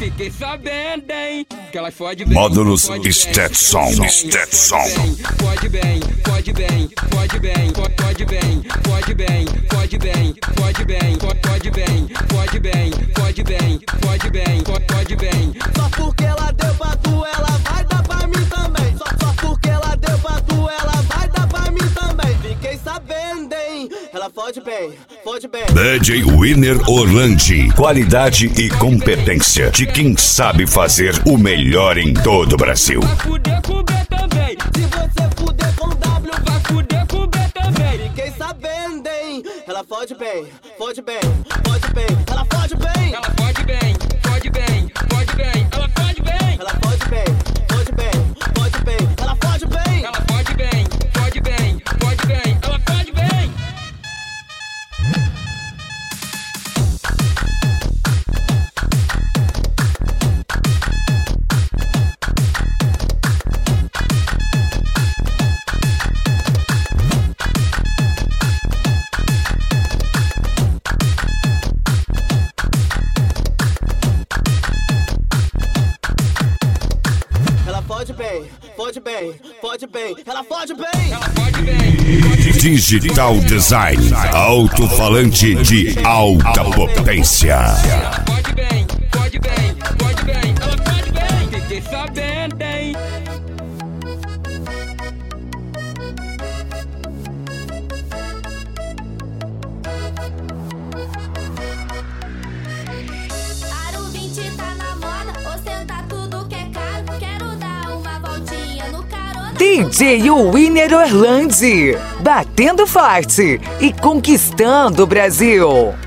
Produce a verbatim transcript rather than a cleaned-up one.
Fiquei sabendo, hein, que ela fode bem. Módulos Stetson, Stetson. Fode bem, fode bem, fode bem, fode bem, fode bem, fode bem, fode bem, fode bem, fode bem, fode bem, fode bem, fode bem. Só porque ela deu pra tu, ela vai dar pra mim também. Só, só porque ela deu pra tu, ela vai dar pra mim também. Fiquei sabendo, hein, ela fode bem, fode bem. D J Winner Orlandi. Qualidade e competência de quem sabe fazer o melhor em todo o Brasil. Vai fuder com o B também. Se você fuder com W, Vai fuder com o B também. fiquei sabendo, hein, ela fode bem, fode bem, fode bem. Ela fode bem, Ela fode bem, fode bem, fode bem. Ela fode bem. ela fode bem, fode bem, fode bem. Ela fode bem, Ela fode bem, fode bem, fode bem. Ela fode bem. ela fode bem, fode bem, fode bem. Ela fode bem. Ela fode bem. Digital Design. Alto-falante de alta potência. Ela fode bem, fode bem, fode bem. Ela fode bem. Fiquei sabendo, hein. Aro vinte tá na moda, ostentar tudo que é caro. Quero dar uma voltinha no carona. D J Winner Orlandi, batendo forte e conquistando o Brasil.